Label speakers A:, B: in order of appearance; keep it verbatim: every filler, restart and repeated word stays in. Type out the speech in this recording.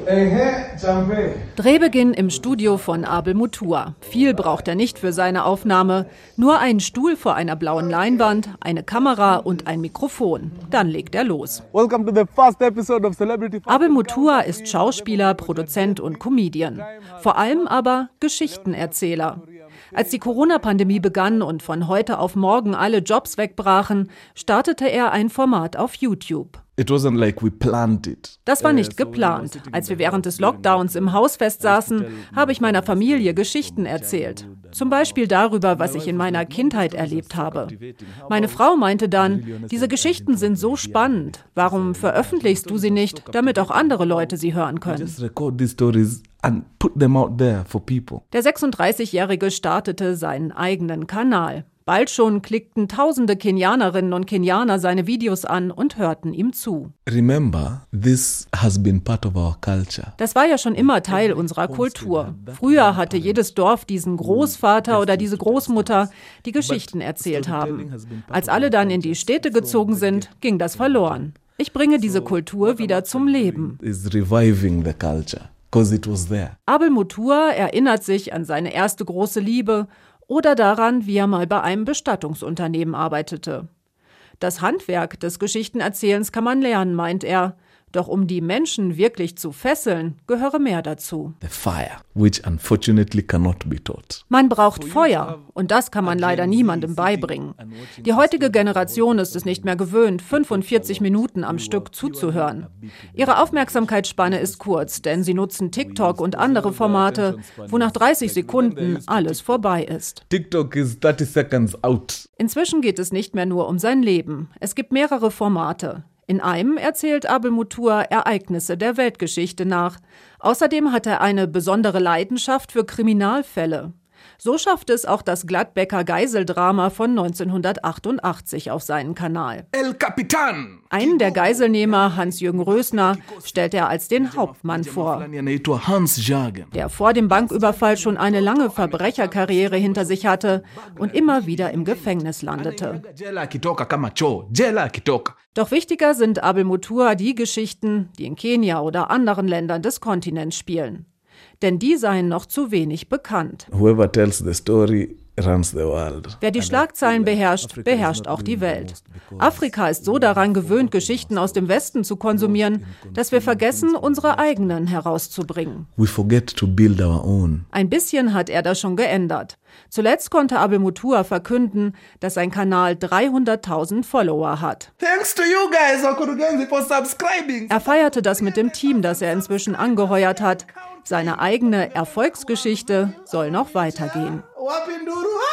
A: Drehbeginn im Studio von Abel Mutua. Viel braucht er nicht für seine Aufnahme. Nur einen Stuhl vor einer blauen Leinwand, eine Kamera und ein Mikrofon. Dann legt er los. Abel Mutua ist Schauspieler, Produzent und Comedian. Vor allem aber Geschichtenerzähler. Als die Corona-Pandemie begann und von heute auf morgen alle Jobs wegbrachen, startete er ein Format auf YouTube. Das war nicht geplant. Als wir während des Lockdowns im Haus festsaßen, habe ich meiner Familie Geschichten erzählt. Zum Beispiel darüber, was ich in meiner Kindheit erlebt habe. Meine Frau meinte dann, diese Geschichten sind so spannend. Warum veröffentlichst du sie nicht, damit auch andere Leute sie hören können? Der sechsunddreißigjährige startete seinen eigenen Kanal. Bald schon klickten tausende Kenianerinnen und Kenianer seine Videos an und hörten ihm zu.
B: Remember, this has been part of our culture.
A: Das war ja schon immer Teil unserer Kultur. Früher hatte jedes Dorf diesen Großvater oder diese Großmutter, die Geschichten erzählt haben. Als alle dann in die Städte gezogen sind, ging das verloren. Ich bringe diese Kultur wieder zum Leben. Abel Mutua erinnert sich an seine erste große Liebe oder daran, wie er mal bei einem Bestattungsunternehmen arbeitete. Das Handwerk des Geschichtenerzählens kann man lernen, meint er. Doch um die Menschen wirklich zu fesseln, gehöre mehr dazu.
B: The fire, which unfortunately cannot be taught.
A: Man braucht Feuer und das kann man leider niemandem beibringen. Die heutige Generation ist es nicht mehr gewöhnt, fünfundvierzig Minuten am Stück zuzuhören. Ihre Aufmerksamkeitsspanne ist kurz, denn sie nutzen TikTok und andere Formate, wo nach dreißig Sekunden alles vorbei ist.
B: TikTok is thirty seconds out.
A: Inzwischen geht es nicht mehr nur um sein Leben. Es gibt mehrere Formate. In einem erzählt Abel Mutua Ereignisse der Weltgeschichte nach. Außerdem hat er eine besondere Leidenschaft für Kriminalfälle. So schafft es auch das Gladbecker Geiseldrama von neunzehnhundertachtundachtzig auf seinen Kanal.
B: El Capitan!
A: Einen der Geiselnehmer, Hans-Jürgen Rösner, stellt er als den Hauptmann vor, der vor dem Banküberfall schon eine lange Verbrecherkarriere hinter sich hatte und immer wieder im Gefängnis landete. Doch wichtiger sind Abel Mutua die Geschichten, die in Kenia oder anderen Ländern des Kontinents spielen. Denn die seien noch zu wenig bekannt.
B: Whoever tells the story runs the world.
A: Wer die Schlagzeilen beherrscht, beherrscht auch die Welt. Afrika ist so daran gewöhnt, Geschichten aus dem Westen zu konsumieren, dass wir vergessen, unsere eigenen herauszubringen.
B: We forget to build our own.
A: Ein bisschen hat er das schon geändert. Zuletzt konnte Abel Mutua verkünden, dass sein Kanal dreihunderttausend Follower hat.
B: Thanks to you guys, Okurugenzi, for subscribing.
A: Er feierte das mit dem Team, das er inzwischen angeheuert hat. Seine eigene Erfolgsgeschichte soll noch weitergehen.